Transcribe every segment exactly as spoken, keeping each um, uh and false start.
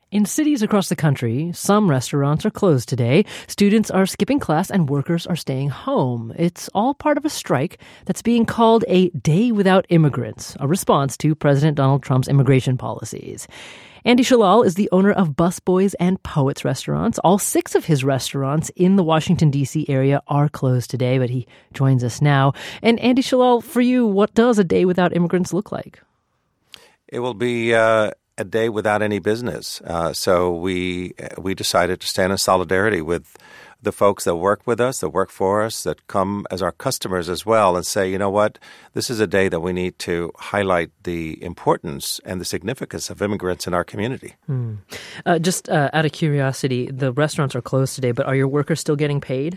In cities across the country, some restaurants are closed today. Students are skipping class and workers are staying home. It's all part of a strike that's being called a Day Without Immigrants, a response to President Donald Trump's immigration policies. Andy Shalal is the owner of Busboys and Poets restaurants. All six of his restaurants in the Washington, D C area are closed today, but he joins us now. And Andy Shalal, for you, what does a day without immigrants look like? It will be uh, a day without any business. Uh, so we we decided to stand in solidarity with the folks that work with us, that work for us, that come as our customers as well, and say, you know what, this is a day that we need to highlight the importance and the significance of immigrants in our community. Hmm. Uh, just uh, out of curiosity, the restaurants are closed today, but are your workers still getting paid?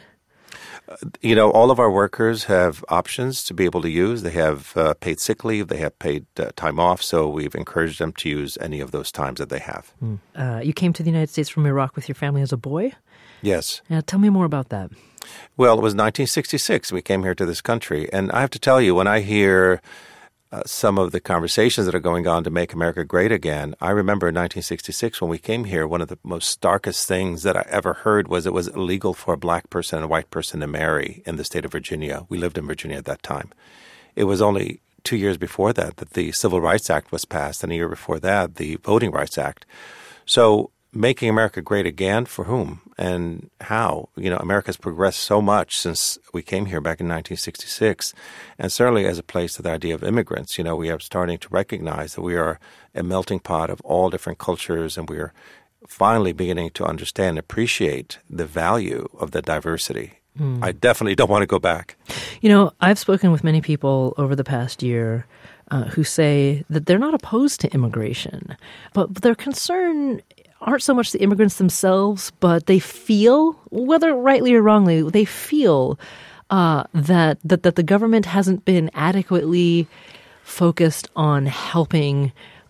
You know, all of our workers have options to be able to use. They have uh, paid sick leave. They have paid uh, time off. So we've encouraged them to use any of those times that they have. Mm. Uh, you came to the United States from Iraq with your family as a boy? Yes. Uh, tell me more about that. Well, it was nineteen sixty-six. We came here to this country. And I have to tell you, when I hear uh, some of the conversations that are going on to make America great again, I remember in nineteen sixty-six when we came here, one of the most starkest things that I ever heard was it was illegal for a black person and a white person to marry in the state of Virginia. We lived in Virginia at that time. It was only two years before that that the Civil Rights Act was passed, and a year before that, the Voting Rights Act. So making America great again, for whom and how? You know, America's progressed so much since we came here back in nineteen sixty-six. And certainly as a place to the idea of immigrants, you know, we are starting to recognize that we are a melting pot of all different cultures, and we are finally beginning to understand and appreciate the value of the diversity. Mm. I definitely don't want to go back. You know, I've spoken with many people over the past year uh, who say that they're not opposed to immigration, but their concern aren't so much the immigrants themselves, but they feel, whether rightly or wrongly, they feel uh, that, that that the government hasn't been adequately focused on helping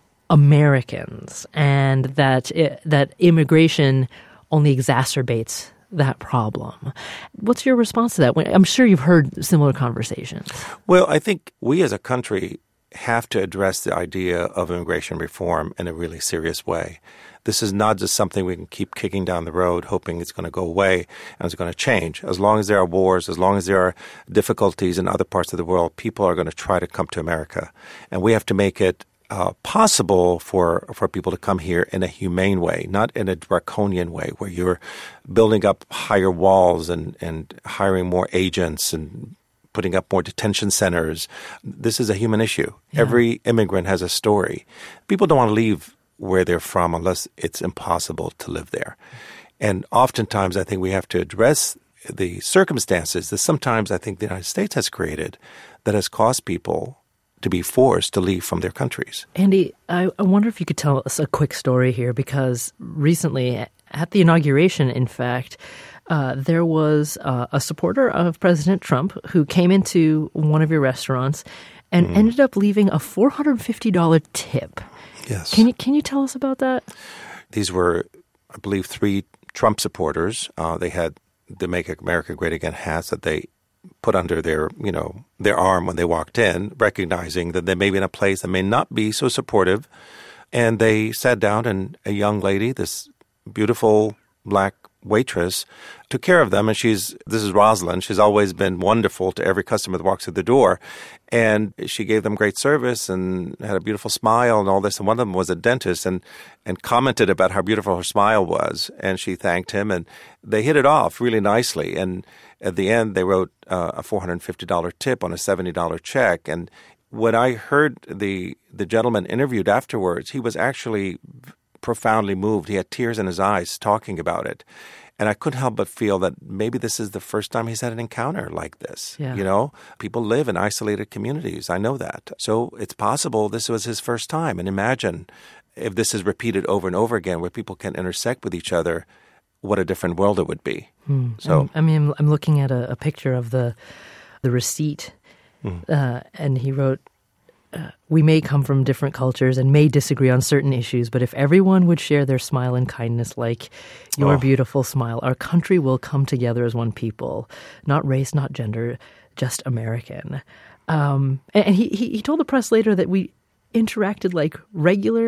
Americans, and that it, that immigration only exacerbates that problem. What's your response to that? I'm sure you've heard similar conversations. Well, I think we as a country have to address the idea of immigration reform in a really serious way. This is not just something we can keep kicking down the road, hoping it's going to go away and it's going to change. As long as there are wars, as long as there are difficulties in other parts of the world, people are going to try to come to America. And we have to make it uh, possible for, for people to come here in a humane way, not in a draconian way where you're building up higher walls and, and hiring more agents and putting up more detention centers. This is a human issue. Yeah. Every immigrant has a story. People don't want to leave where they're from unless it's impossible to live there. And oftentimes I think we have to address the circumstances that sometimes I think the United States has created that has caused people to be forced to leave from their countries. Andy, I, I wonder if you could tell us a quick story here, because recently at the inauguration, in fact, Uh, there was uh, a supporter of President Trump who came into one of your restaurants and mm. ended up leaving a four hundred fifty dollars tip. Yes. Can you can you tell us about that? These were, I believe, three Trump supporters. Uh, they had the Make America Great Again hats that they put under their, you know, their arm when they walked in, recognizing that they may be in a place that may not be so supportive. And they sat down, and a young lady, this beautiful black waitress, took care of them. And she's, this is Rosalind. She's always been wonderful to every customer that walks through the door. And she gave them great service and had a beautiful smile and all this. And one of them was a dentist and, and commented about how beautiful her smile was. And she thanked him, and they hit it off really nicely. And at the end, they wrote uh, a four hundred fifty dollars tip on a seventy dollars check. And when I heard the, the gentleman interviewed afterwards, he was actually profoundly moved. He had tears in his eyes talking about it. And I couldn't help but feel that maybe this is the first time he's had an encounter like this. Yeah. You know, people live in isolated communities. I know that. So it's possible this was his first time. And imagine if this is repeated over and over again where people can intersect with each other, what a different world it would be. Hmm. So I mean, I'm looking at a, a picture of the the receipt, hmm. uh, and he wrote, Uh, we may come from different cultures and may disagree on certain issues, but if everyone would share their smile and kindness like your oh. beautiful smile, our country will come together as one people, not race, not gender, just American. Um, and and he, he, he told the press later that we interacted like regular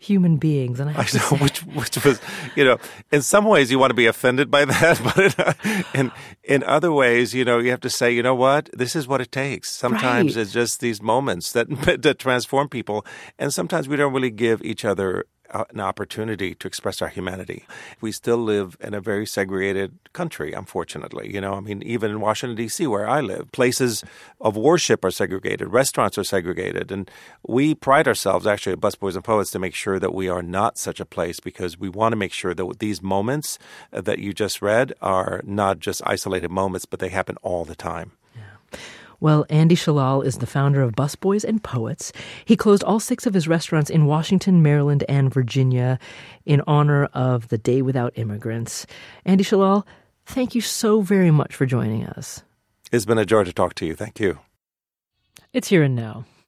human beings. And I, I know, which which was, you know, in some ways you want to be offended by that, but in in other ways, you know, you have to say, you know what, this is what it takes. Sometimes right. it's just these moments that that transform people, and sometimes we don't really give each other an opportunity to express our humanity. We still live in a very segregated country, unfortunately. You know, I mean, even in Washington, D C, where I live, places of worship are segregated, restaurants are segregated, and we pride ourselves, actually, at Busboys and Poets, to make sure that we are not such a place, because we want to make sure that these moments that you just read are not just isolated moments, but they happen all the time. Yeah. Well, Andy Shalal is the founder of Busboys and Poets. He closed all six of his restaurants in Washington, Maryland, and Virginia in honor of the Day Without Immigrants. Andy Shalal, thank you so very much for joining us. It's been a joy to talk to you. Thank you. It's Here and Now.